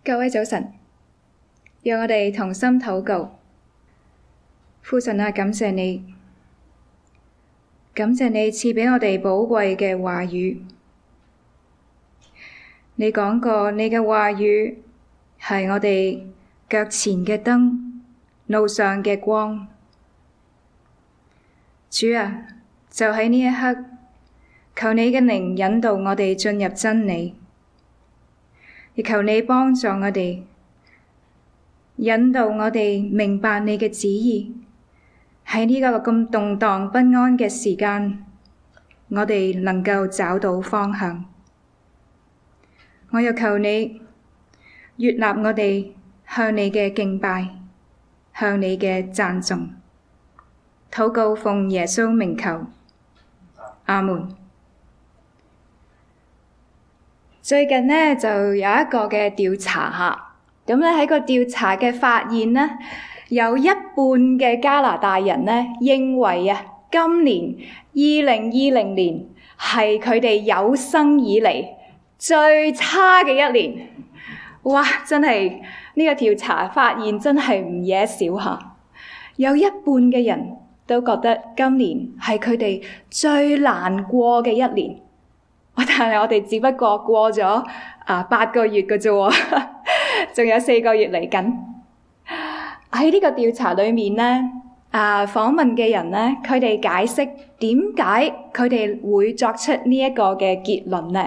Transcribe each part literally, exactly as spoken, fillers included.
各位早晨，讓我哋同心禱告。父神啊，感謝你，感謝你賜畀我哋寶貴嘅話語。你講過，你嘅話語係我哋腳前嘅燈，路上嘅光。主啊，就喺呢一刻，求你嘅靈引導我哋進入真理。亦求你幫助我哋，引導我哋明白你嘅旨意。喺呢個咁動盪不安嘅時間，我哋能夠找到方向。我又求你悅納我哋向你嘅敬拜，向你嘅讚頌。禱告奉耶穌名求，阿門。最近呢，就有一個嘅調查吓，咁咧喺個調查嘅發現呢，有一半嘅加拿大人呢認為啊，今年二零二零年係佢哋有生以嚟最差嘅一年。哇！真係呢個調查發現真係唔惹少吓，有一半嘅人都覺得今年係佢哋最難過嘅一年。但係我哋只不過過咗啊八個月嘅啫，仲有四個月嚟緊。喺呢個調查裏面呢，啊訪問嘅人呢，佢哋解釋點解佢哋會作出呢一個嘅結論呢？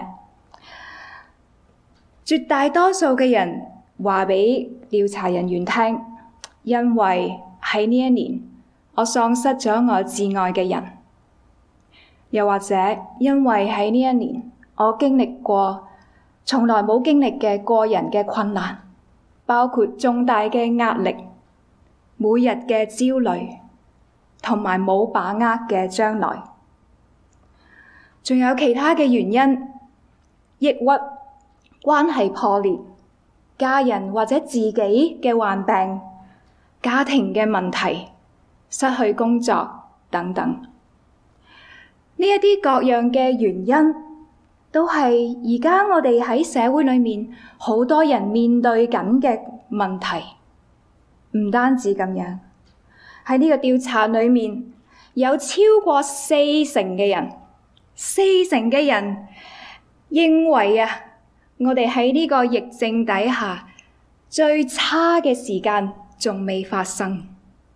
絕大多數嘅人話俾調查人員聽，因為喺呢一年我喪失咗我摯愛嘅人。又或者因為喺呢一年，我經歷過從來冇經歷嘅個人嘅困難，包括重大嘅壓力、每日嘅焦慮，同埋冇把握嘅將來。仲有其他嘅原因，抑鬱、關係破裂、家人或者自己嘅患病、家庭嘅問題、失去工作等等。呢一啲各樣嘅原因，都係而家我哋喺社會裏面好多人面對緊嘅問題。唔單止咁樣，喺呢個調查裏面，有超過四成嘅人，四成嘅人認為啊，我哋喺呢個疫症底下最差嘅時間仲未發生。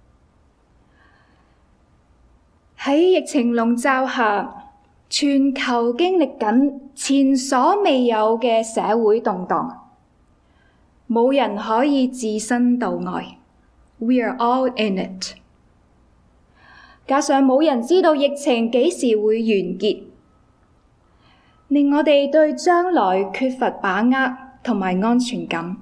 喺疫情籠罩下，全球經歷緊前所未有嘅社會動盪，冇人可以置身度外。We are all in it。加上冇人知道疫情幾時會完結，令我哋對將來缺乏把握同埋安全感。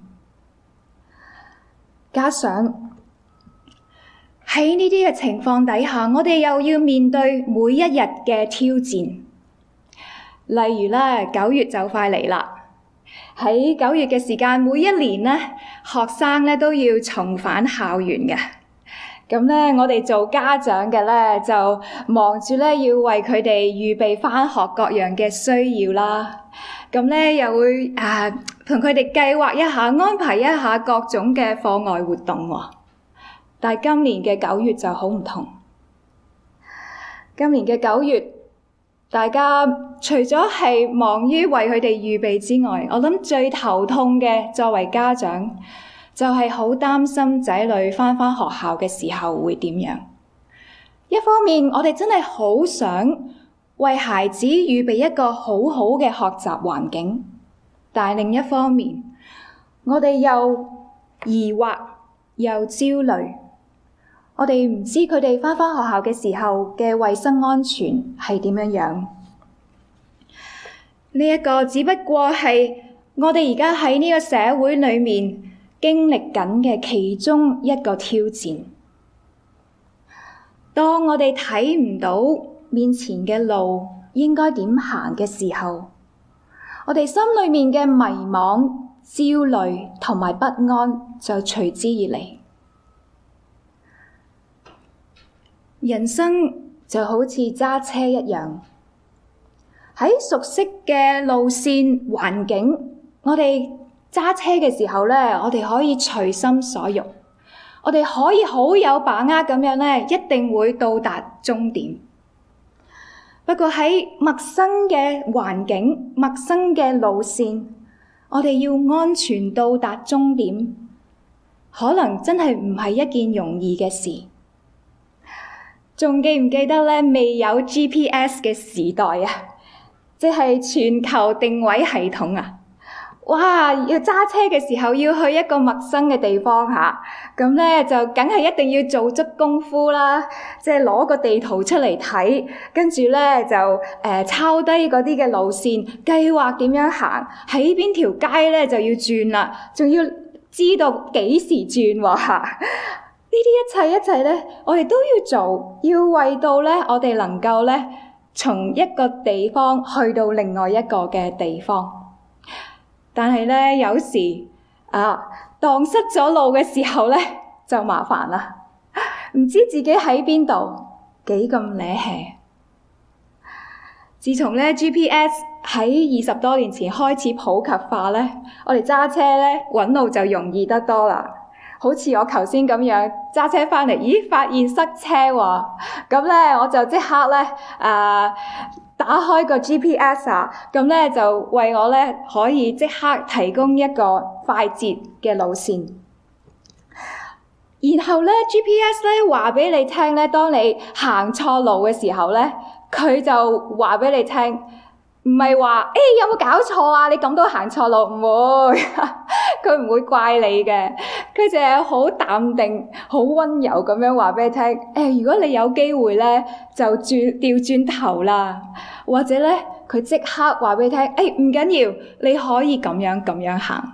加上喺呢啲嘅情況底下，我哋又要面對每一日嘅挑戰。例如咧，九月就快嚟啦。喺九月嘅時間，每一年咧，學生咧都要重返校園嘅。咁咧，我哋做家長嘅咧，就忙住咧要為佢哋預備返學各樣嘅需要啦。咁咧又會啊，同佢哋計劃一下，安排一下各種嘅課外活動喎。但係今年嘅九月就好唔同。今年嘅九月，大家除咗係忙於為佢哋預備之外，我諗最頭痛嘅作為家長，就係好擔心仔女返返學校嘅時候會點樣。一方面，我哋真係好想為孩子預備一個好好嘅學習環境，但係另一方面，我哋又疑惑又焦慮。我哋唔知佢哋返返學校嘅時候嘅衛生安全係點樣樣。呢一個只不過係我哋而家喺呢個社會裏面經歷緊嘅其中一個挑戰。當我哋睇唔到面前嘅路應該點行嘅時候，我哋心裏面嘅迷惘、焦慮同埋不安就隨之而嚟。人生就好似揸車一樣，喺熟悉嘅路線環境，我哋揸車嘅時候咧，我哋可以隨心所欲，我哋可以好有把握咁樣咧，一定會到達終點。不過喺陌生嘅環境、陌生嘅路線，我哋要安全到達終點，可能真係唔係一件容易嘅事。仲記唔記得咧？未有 G P S 嘅時代啊，即係全球定位系統啊！哇！要揸車嘅時候要去一個陌生嘅地方嚇，咁咧就梗係一定要做足功夫啦，即係攞個地圖出嚟睇，跟住咧就誒、呃、抄低嗰啲嘅路線，計劃點樣行，喺邊條街咧就要轉啦，仲要知道幾時轉喎嚇。呢啲一切一切咧，我哋都要做，要為到咧我哋能夠咧從一個地方去到另外一個嘅地方。但係咧，有時啊，蕩失咗路嘅時候咧，就麻煩啦，唔知自己喺邊度，幾咁瀨氣。自從咧 G P S 喺二十多年前開始普及化咧，我哋揸車咧揾路就容易得多啦。好似我頭先咁樣揸車返嚟，咦，發現塞車喎，咁咧我就即刻咧啊〜打開個 G P S 啊，咁咧就為我咧可以即刻提供一個快捷嘅路線。然後咧 G P S 咧話俾你聽咧，當你行錯路嘅時候咧，佢就話俾你聽，唔係話誒有冇搞錯啊？你咁都行錯路，唔會，佢唔會怪你嘅，佢淨係好淡定、好溫柔咁樣話俾你聽。誒、哎，如果你有機會咧，就轉掉轉頭啦，或者咧佢即刻話俾你聽，誒唔緊要，你可以咁樣咁樣行。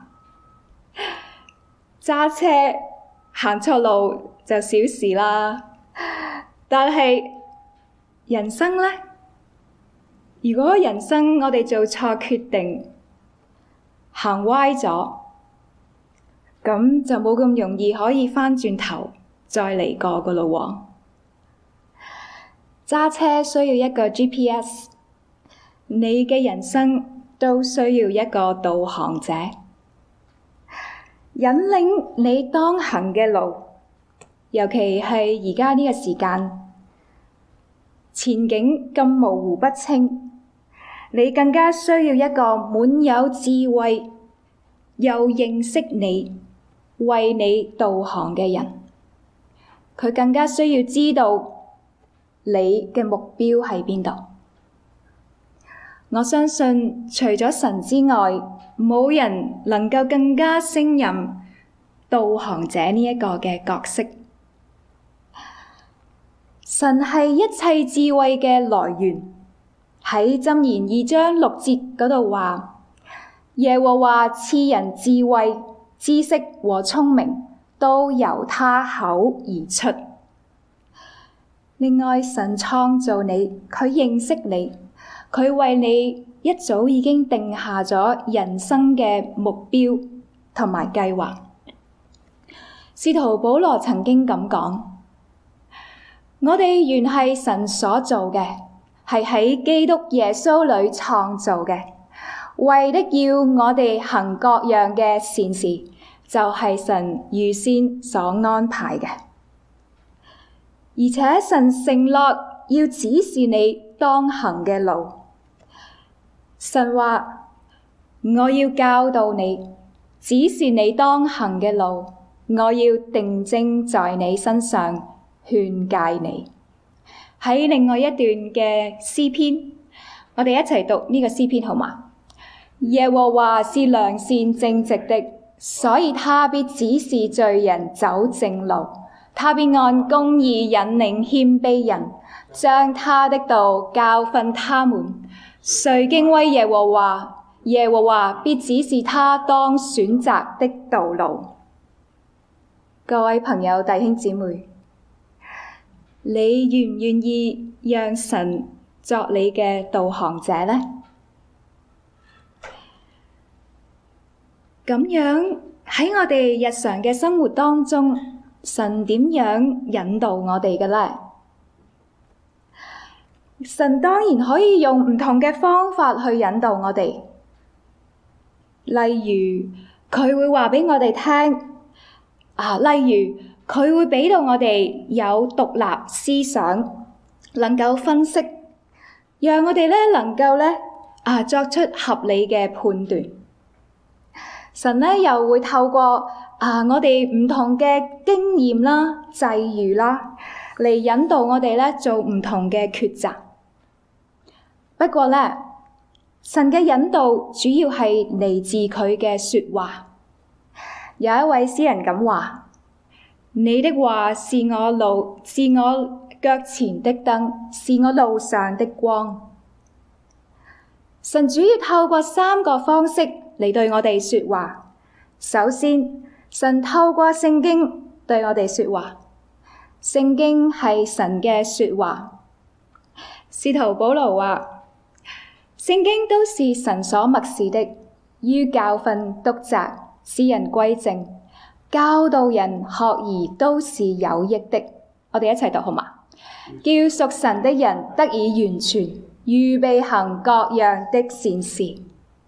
揸車行錯路就小事啦，但係人生咧。如果人生我哋做錯決定，行歪咗，咁就冇咁容易可以返轉頭再嚟過噶咯喎。揸車需要一個 G P S， 你嘅人生都需要一個導航者，引領你當行嘅路，尤其係而家呢個時間，前景咁模糊不清。你更加需要一個滿有智慧又認識你、為你導航嘅人。佢更加需要知道你嘅目標喺邊度。我相信除咗神之外，冇人能夠更加勝任導航者呢一個嘅角色。神係一切智慧嘅來源。喺箴言二章六節嗰度話，耶和華賜人智慧、知識和聰明，都由他口而出。另外，神創造你，佢認識你，佢為你一早已經定下咗人生嘅目標同埋計劃。使徒保羅曾經咁講：我哋原係神所造嘅，係喺基督耶穌裏創造嘅，為的要我哋行各樣嘅善事，就係神預先所安排嘅。而且神承諾要指示你當行嘅路。神話，我要教導你，指示你當行嘅路，我要定睛在你身上，勸誡你。喺另外一段嘅詩篇，我哋一齊讀呢個詩篇好嗎？耶和華是良善正直的，所以他必指示罪人走正路，他必按公義引領謙卑人，將他的道教訓他們。誰敬畏耶和華，耶和華必指示他當選擇的道路。各位朋友弟兄姊妹，你願唔願意讓神作你嘅導航者呢？咁樣喺我哋日常嘅生活當中，神點樣引導我哋嘅呢？神當然可以用唔同嘅方法去引導我哋，例如佢會話畀我哋聽啊，例如佢會畀到我哋有獨立思想，能夠分析，讓我哋咧能夠咧啊作出合理嘅判斷。神咧又會透過啊我哋唔同嘅經驗啦、際遇啦，嚟引導我哋咧做唔同嘅抉擇。不過咧，神嘅引導主要係嚟自佢嘅說話。有一位詩人咁話：你的話是我路，是我腳前的燈，是我路上的光。神主要透過三個方式嚟對我哋說話。首先，神透過聖經對我哋說話。聖經係神嘅說話。使徒保羅話：聖經都是神所默示的，於教訓、督責、使人歸正、教導人學義，都是有益的。我哋一齊讀好嘛？叫屬神的人得以完全，預備行各樣的善事。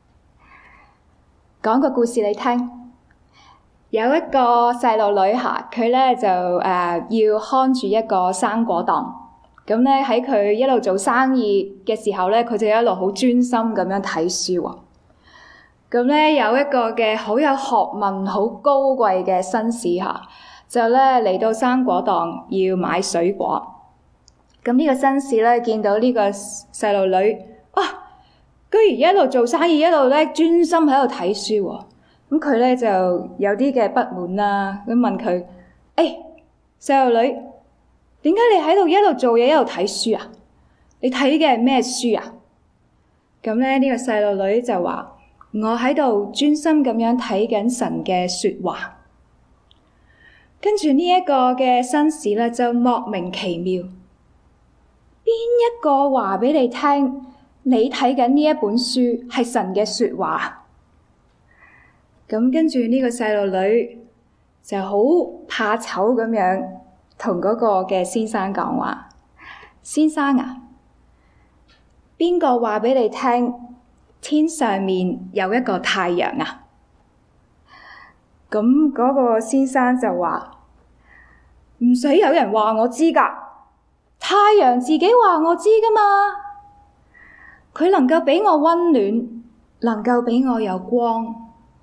講個故事你聽。有一個細路女孩，佢咧就誒、呃、要看住一個生果檔。咁咧喺佢一路做生意嘅時候咧，佢就一路好專心咁樣睇書喎。咁咧有一個嘅好有學問、好高貴嘅紳士嚇，就咧嚟到生果檔要買水果。咁呢個紳士咧見到呢個細路女，哇！居然一路做生意一路咧專心喺度睇書喎。咁佢咧就有啲嘅不滿啦，咁問佢：誒，細路女，點解你喺度一路做嘢一路睇書啊？你睇嘅係咩書啊？咁咧呢個細路女就話：我喺度專心咁樣睇緊神嘅說話。跟住呢一個嘅紳士咧就莫名其妙，邊一個話畀你聽？你睇緊呢一本書係神嘅說話？咁跟住呢個細路女就好怕醜咁樣同嗰個嘅先生講話：先生啊，邊個話畀你聽天上面有一個太陽啊？咁嗰個先生就話：唔使有人話我知㗎，太陽自己話我知㗎嘛。佢能夠畀我溫暖，能夠畀我有光。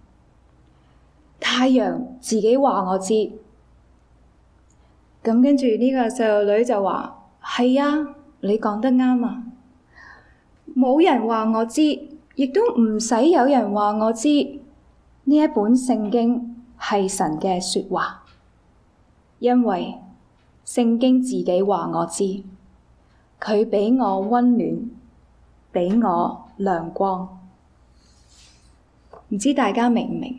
太陽自己話我知。咁跟住呢個細路女就話：係啊，你講得啱啊。冇人話我知，亦都唔使有人話我知。呢一本聖經係神嘅說話，因為聖經自己話我知，佢畀我溫暖，畀我亮光。唔知大家明唔明？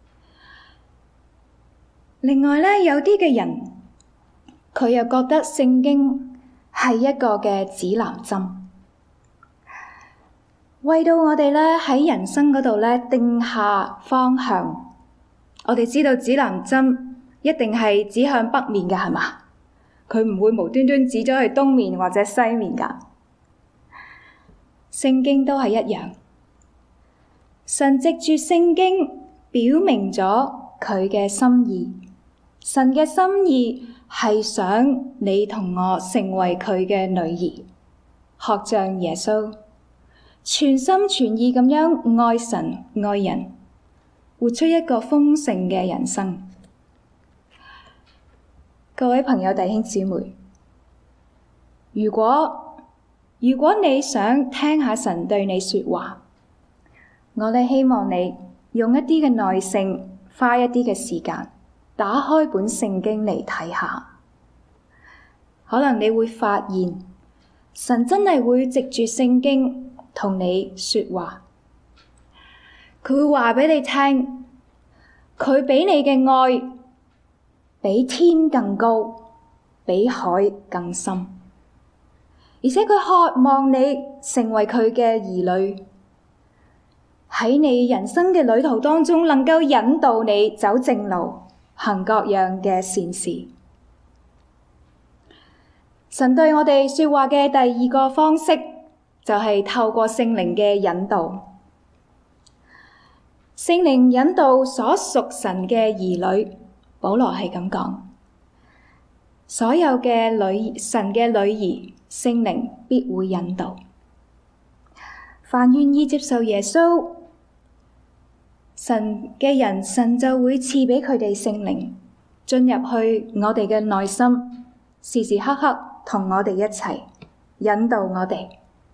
另外咧，有啲嘅人佢又覺得聖經係一個嘅指南針，為到我哋咧喺人生嗰度咧定下方向。我哋知道指南針一定係指向北面嘅，係嘛？佢唔會無端端指咗去東面或者西面噶。聖經都係一樣，神藉住聖經表明咗佢嘅心意。神嘅心意係想你同我成為佢嘅女兒，學像耶穌，全心全意咁樣愛神愛人，活出一個豐盛嘅人生。各位朋友弟兄姊妹，如果如果你想聽下神對你說話，我哋希望你用一啲嘅耐性，花一啲嘅時間，打開本聖經嚟睇下，可能你會發現神真係會藉住聖經同你說話。佢會話畀你聽，佢畀你嘅愛比天更高，比海更深，而且佢渴望你成為佢嘅兒女，喺你人生嘅旅途當中能夠引導你走正路，行各樣嘅善事。神對我哋說話嘅第二個方式就係透過聖靈嘅引導。 聖靈引導所屬神嘅兒女，保羅係咁講，所有嘅女神嘅女兒，聖靈必會引導。凡願意接受耶穌神嘅人，神就會賜俾佢哋聖靈，進入去我哋嘅內心，時時刻刻同我哋一齊引導我哋。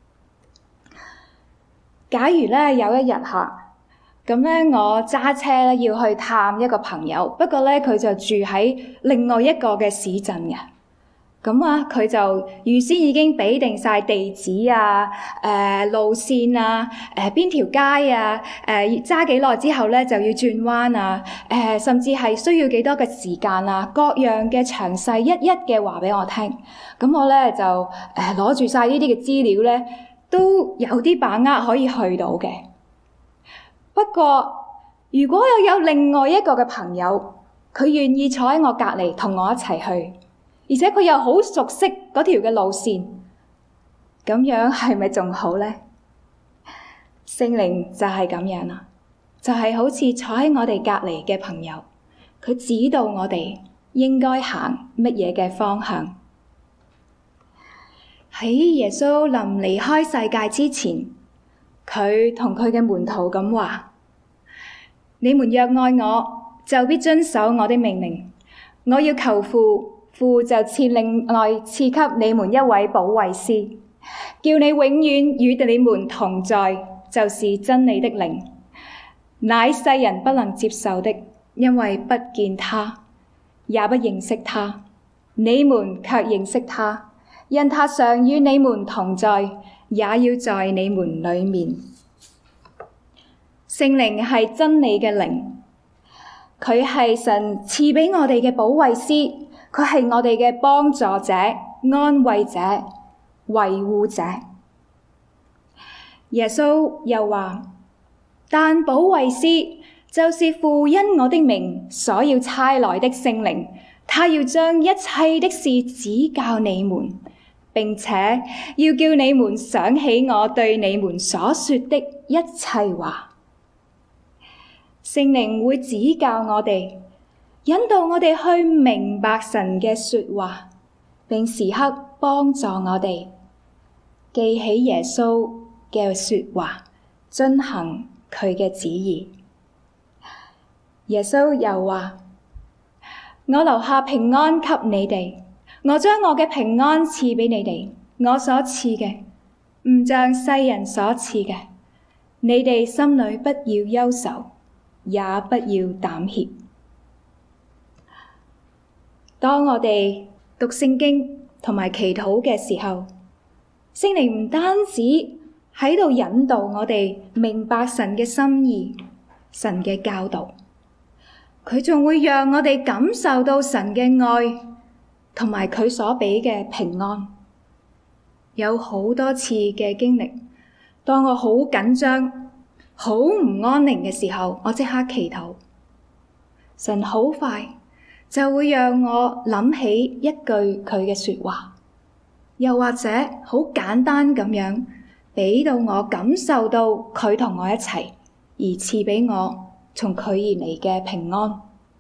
假如咧有一日吓，咁咧我揸車咧要去探一個朋友，不過咧佢就住喺另外一個嘅市鎮嘅。咁啊，佢就預先已經俾定晒地址啊、誒、呃、路線啊、誒邊條街啊、誒揸幾耐之後咧就要轉彎啊、誒、呃、甚至係需要幾多嘅時間啊，各樣嘅詳細一一嘅話俾我聽。咁我咧就誒攞住晒呢啲嘅資料咧，都有啲把握可以去到嘅。不過，如果又有另外一個嘅朋友，佢願意坐喺我隔離同我一齊去，而且佢又好熟悉嗰條嘅路線，咁樣係咪仲好呢？聖靈就係咁樣啦，就係好似坐喺我哋隔離嘅朋友，佢指導我哋應該行乜嘢嘅方向。喺耶穌臨離開世界之前，佢同佢嘅門徒咁話：你們若愛我，就必遵守我的命令。我要求父，父就賜另外賜給你們一位保惠師，叫你永遠與你們同在，就是真理的靈，乃世人不能接受的，因為不見他，也不認識他。你們卻認識他，因他常與你們同在，也要在你們裏面。聖靈係真理嘅靈，佢係神賜俾我哋嘅保惠師，佢係我哋嘅幫助者、安慰者、維護者。耶穌又話：但保惠師就是父因我的名所要差來的聖靈，他要將一切的事指教你們，並且要叫你們想起我對你們所說的一切話。聖靈會指教我哋，引導我哋去明白神嘅說話，並時刻幫助我哋記起耶穌嘅說話，遵行佢嘅旨意。耶穌又話：我留下平安給你哋，我將我嘅平安賜俾你哋，我所賜嘅唔像世人所賜嘅。你哋心裏不要憂愁，也不要膽怯。當我哋讀聖經同埋祈禱嘅時候，聖靈唔單止喺度引導我哋明白神嘅心意、神嘅教導，佢仲會讓我哋感受到神嘅愛同埋佢所俾嘅平安。有好多次嘅經歷，當我好緊張、好唔安寧嘅時候，我即刻祈禱，神好快就會讓我諗起一句佢嘅說話，又或者好簡單咁樣俾到我感受到佢同我一齊，而賜俾我從佢而嚟嘅平安。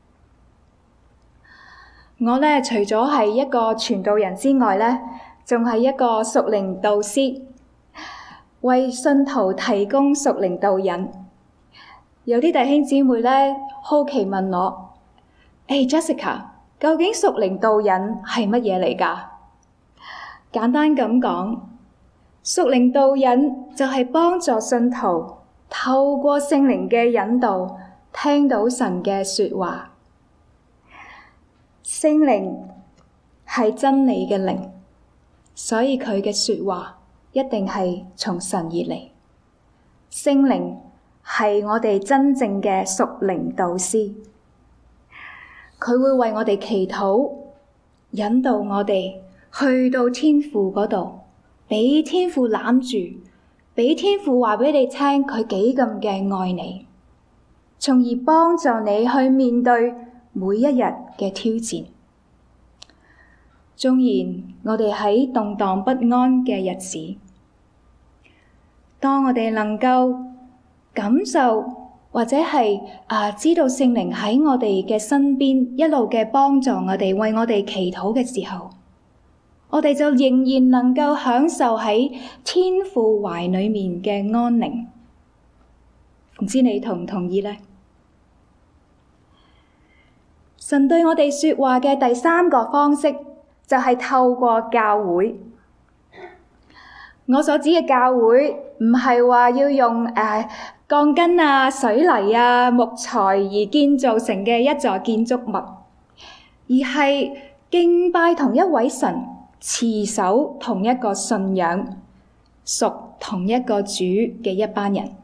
我呢，除咗係一個傳道人之外呢，仲係一個屬靈導師，為信徒提供屬靈導引。有啲弟兄姊妹呢，好奇問我：誒、hey, Jessica， 究竟屬靈導引係乜嘢嚟㗎？簡單咁講，屬靈導引就係幫助信徒透過聖靈嘅引導，聽到神嘅說話。聖靈係真理嘅靈，所以佢嘅說話一定係從神而嚟。聖靈係我哋真正嘅屬靈導師，佢會為我哋祈禱，引導我哋去到天父嗰度，俾天父攬住，俾天父話俾你聽佢幾咁嘅愛你，從而幫助你去面對每一日嘅挑戰。縱然我哋喺動盪不安嘅日子，當我哋能夠感受或者係啊知道聖靈喺我哋嘅身邊一路嘅幫助我哋，為我哋祈禱嘅時候，我哋就仍然能夠享受喺天父懷裡面嘅安寧。唔知你同唔同意呢？神對我哋說話嘅第三個方式就係透過教會。我所指嘅教會唔係話要用誒鋼筋啊、水泥啊、木材而建造成嘅一座建築物，而係敬拜同一位神，持守同一個信仰，屬同一個主嘅一班人。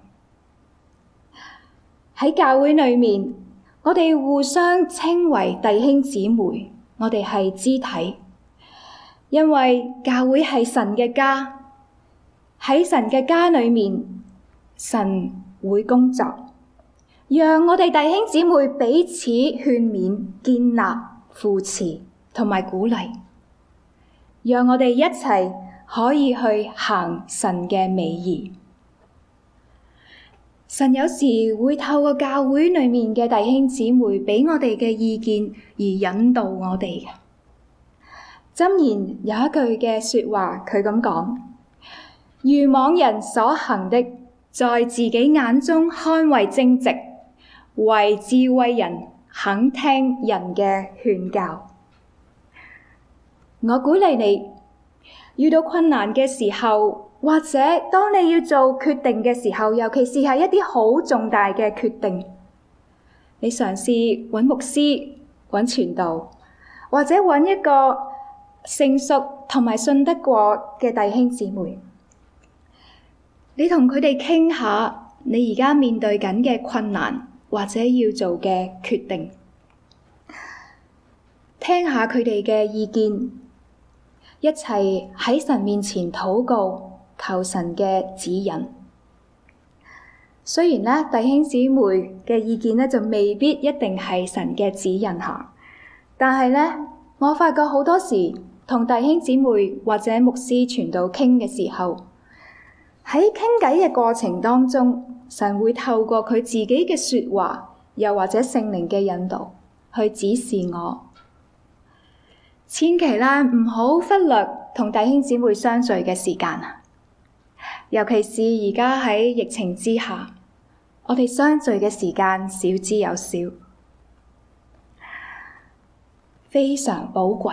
喺教會裏面，我哋互相稱為弟兄姊妹，我哋係肢體，因為教會係神嘅家。喺神嘅家裏面，神會工作，讓我哋弟兄姊妹彼此勸勉、建立、扶持同埋鼓勵，讓我哋一齊可以去行神嘅美意。神有時會透過教會裏面嘅弟兄姊妹俾我哋嘅意見而引導我哋嘅。箴言有一句嘅說話，佢咁講：愚妄人所行的，在自己眼中看為正直，為智慧人肯聽人嘅勸教。我鼓勵你，遇到困難嘅時候，或者當你要做決定嘅時候，尤其是係一啲好重大嘅決定，你嘗試揾牧師、揾傳道，或者揾一個成熟同埋信得過嘅弟兄姊妹，你同佢哋傾下你而家面對緊嘅困難或者要做嘅決定，聽下佢哋嘅意見，一齊喺神面前禱告，求神嘅指引。雖然呢，弟兄姊妹嘅意見呢就未必一定係神嘅指引下，但係呢，我發覺好多時同弟兄姊妹或者牧師傳道傾嘅時候，喺傾偈嘅過程當中，神會透過佢自己嘅說話，又或者聖靈嘅引導，去指示我。千祈啦，唔好忽略同弟兄姊妹相聚嘅時間啊！尤其是而家喺疫情之下，我哋相聚嘅時間少之又少，非常寶貴。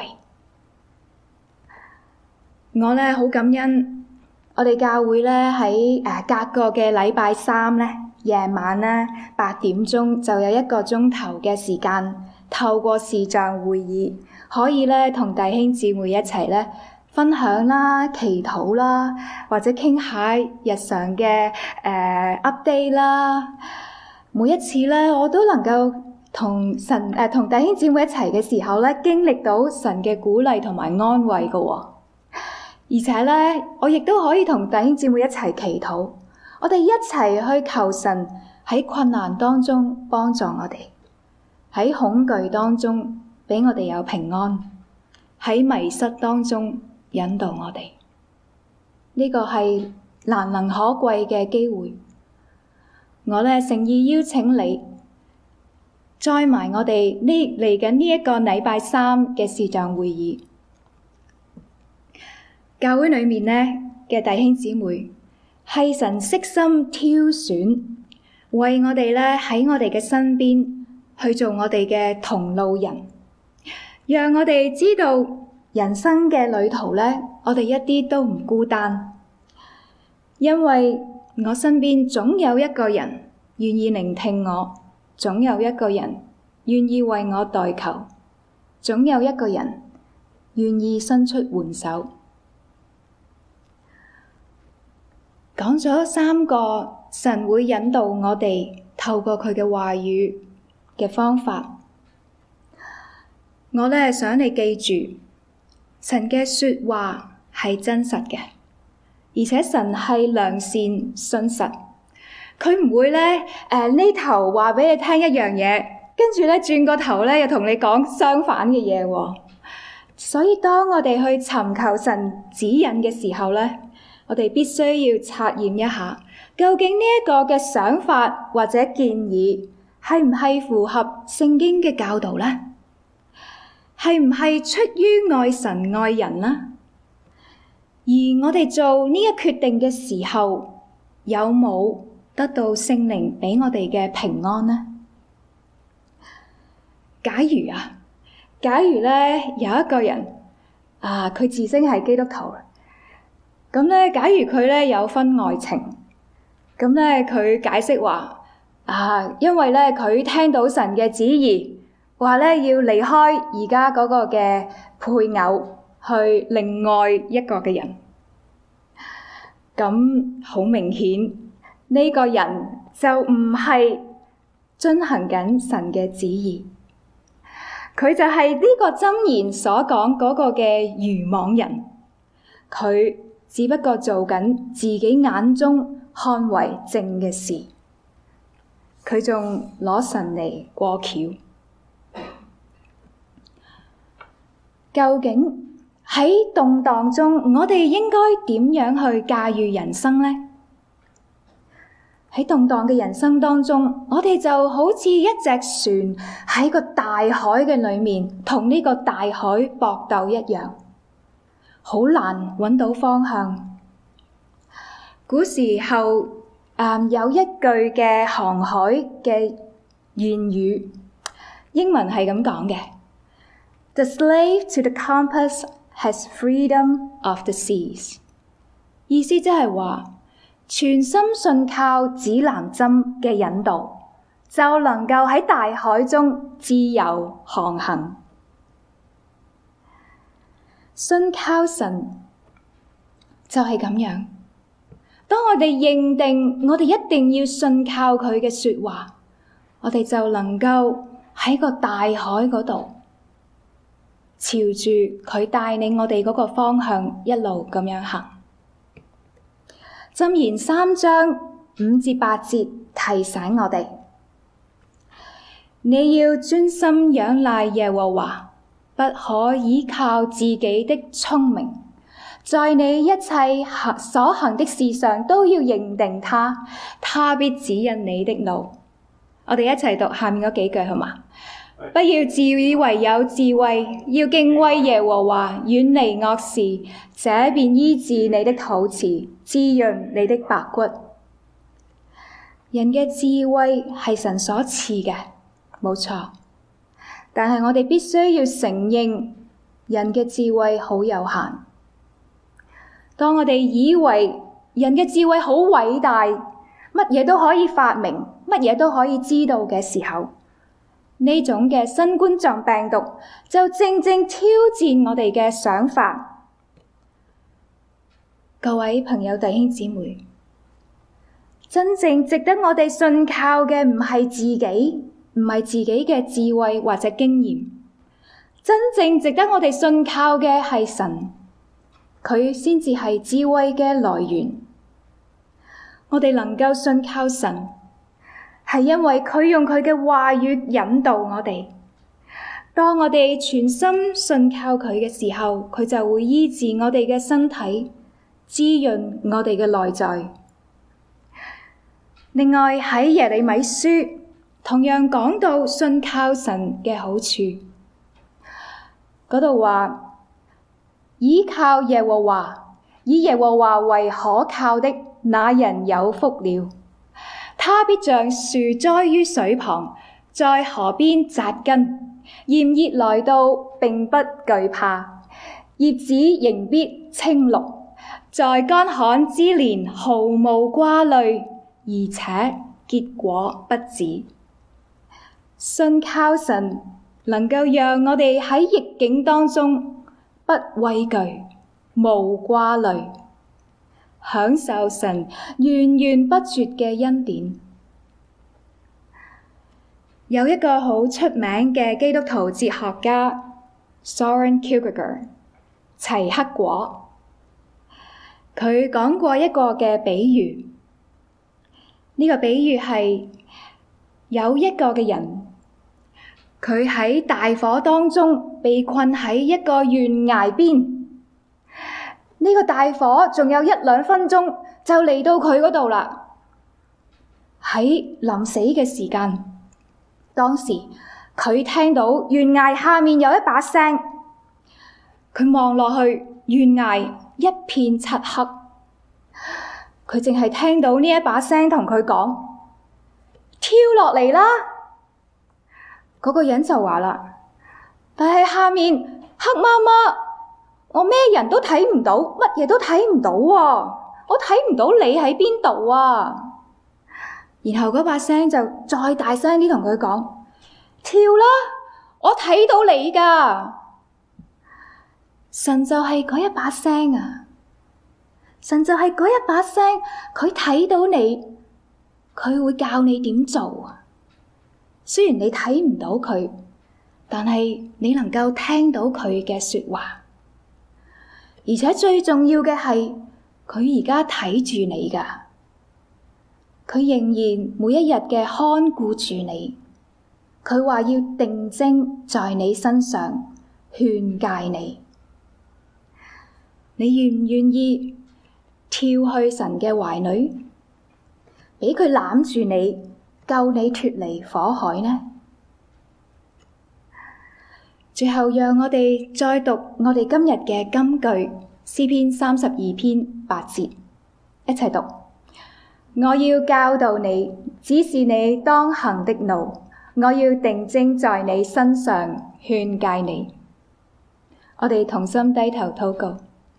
我呢好感恩，我哋教會呢喺誒隔個嘅禮拜三呢，夜晚呢八點鐘就有一個鐘頭嘅時間，透過視像會議，可以呢同弟兄姊妹一齊呢分享啦、祈禱啦，或者傾下日常嘅誒、呃、update 啦。每一次呢，我都能夠同神誒同、呃、弟兄姊妹一齊嘅時候呢，經歷到神嘅鼓勵同埋安慰嘅喎、哦。而且呢，我亦都可以同弟兄姊妹一齊祈禱，我哋一齊去求神喺困難當中幫助我哋，喺恐懼當中俾我哋有平安，喺迷失當中引導我哋。呢、這個係難能可貴嘅機會。我呢誠意邀請你載埋我哋呢嚟緊呢一個禮拜三嘅視像會議。教會裏面呢嘅弟兄姊妹係神悉心挑選，為我哋呢喺我哋嘅身邊去做我哋嘅同路人，讓我哋知道人生嘅旅途呢，我哋一啲都唔孤單，因為我身邊總有一個人願意聆聽我，總有一個人願意為我代求，總有一個人願意伸出援手。講咗三個神會引導我哋透過佢嘅話語嘅方法，我呢想你記住，神嘅說話係真實嘅，而且神係良善信實，佢唔會呢誒呢頭話俾你聽一樣嘢，跟住呢轉個頭呢又同你講相反嘅嘢喎。所以當我哋去尋求神指引嘅時候呢，我哋必須要察驗一下， 究竟呢一個嘅想法或者建議係唔係符合聖經嘅教導呢？係唔係出於愛神愛人呢？而我哋做呢一決定嘅時候，有冇得到聖靈俾我哋嘅平安呢？假如啊，假如咧有一個人啊，佢自稱係基督徒，咁咧，假如佢咧有婚外情，咁咧佢解釋話啊，因為咧佢聽到神嘅旨意，話咧要離開而家嗰個嘅配偶，去另外一個嘅人。咁好明顯，呢個人就唔係遵行緊神嘅旨意，佢就係呢個箴言所講嗰個嘅愚妄人，佢只不過做緊自己眼中看為正嘅事，佢仲攞神嚟過橋。究竟喺動盪中，我哋應該點樣去駕馭人生呢？喺動盪嘅人生當中，我哋就好似一隻船喺個大海嘅裏面，同呢個大海搏鬥一樣，好難揾到方向。古時候，嗯，有一句嘅航海嘅諺語，英文係咁講嘅：The slave to the compass has freedom of the seas。意思即係話，全心信靠指南針嘅引導，就能夠喺大海中自由航行。信靠神就係咁樣。當我哋認定我哋一定要信靠佢嘅說話，我哋就能夠喺個大海嗰度，朝住佢帶領我哋嗰個方向一路咁樣行。箴言三章五至八節提醒我哋：你要專心仰賴耶和華，不可倚靠自己的聰明，在你一切所行的事上都要認定他，他必指引你的路。我哋一齊讀下面嗰幾句好嗎？不要自以為有智慧，要敬畏耶和華，遠離惡事，這便醫治你的肚臍，滋潤你的白骨。人嘅智慧係神所賜嘅，冇錯。但係我哋必須要承認，人嘅智慧好有限。當我哋以為人嘅智慧好偉大，乜嘢都可以發明，乜嘢都可以知道嘅時候，呢種嘅新冠狀病毒就正正挑戰我哋嘅想法。各位朋友弟兄姊妹，真正值得我哋信靠嘅唔係自己，唔係自己嘅智慧或者經驗，真正值得我哋信靠嘅係神，佢先至係智慧嘅來源。我哋能夠信靠神，係因為佢用佢嘅話語引導我哋。當我哋全心信靠佢嘅時候，佢就會醫治我哋嘅身體，滋潤我哋嘅內在。另外喺耶利米書同樣講到信靠神嘅好處，嗰度話：倚靠耶和華，以耶和華為可靠的那人有福了。他必像樹栽於水旁，在河邊扎根，炎熱來到並不懼怕，葉子仍必青綠，在乾旱之年毫無掛慮，而且結果不止。信靠神能夠讓我哋喺逆境當中不畏懼，無掛慮，享受神源源不絕嘅恩典。有一個好出名嘅基督徒哲學家 Soren Kierkegaard 齊克果，佢講過一個嘅比喻。呢、這個比喻係有一個嘅人，佢喺大火當中被困喺一個懸崖邊。呢、這個大火仲有一兩分鐘就嚟到佢嗰度啦。 喺臨死嘅時間，當時佢聽到懸崖下面有一把聲，佢望落去，懸崖一片漆黑，佢淨係聽到呢一把聲同佢講：跳落嚟啦！嗰個人就話啦，但係下面黑麻麻，我咩人都睇唔到，乜嘢都睇唔到啊！我睇唔到你喺邊度啊！然後嗰把聲就再大聲啲同佢講：跳啦！我睇到你㗎！神就係嗰一把聲啊！神就係嗰一把聲，佢睇到你，佢會教你點做啊！雖然你睇唔到佢，但係你能夠聽到佢嘅說話，而且最重要嘅係，佢而家睇住你㗎，佢仍然每一日嘅看顧住你。佢話要定睛在你身上，勸誡你。你願唔願意跳去神嘅懷裏，畀佢攬住你，救你脫離火海呢？最後，讓我哋再讀我哋今日嘅金句，詩篇三十二篇八節，一齊讀。我要教導你，指示你當行的路，我要定睛在你身上，勸誡你。我哋同心低頭禱告。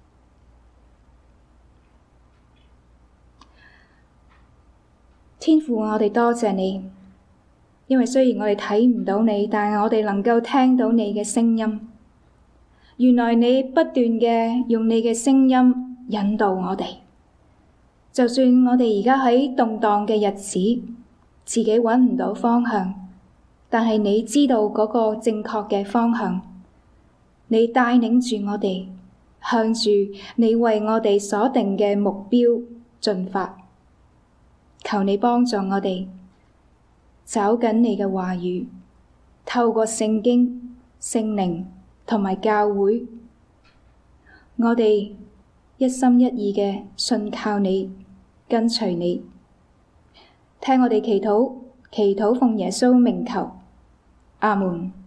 天父，我哋多謝你，因為雖然我哋睇唔到你，但係我哋能夠聽到你嘅聲音。原來你不斷嘅用你嘅聲音引導我哋，就算我哋而家喺動盪嘅日子，自己揾唔到方向，但係你知道嗰個正確嘅方向，你帶領住我哋向住你為我哋所定嘅目標進發。求你幫助我哋找緊你嘅話語，透過聖經、聖靈同埋教會，我哋一心一意嘅信靠你，跟隨你。聽我哋祈禱，祈禱奉耶穌名求，阿門。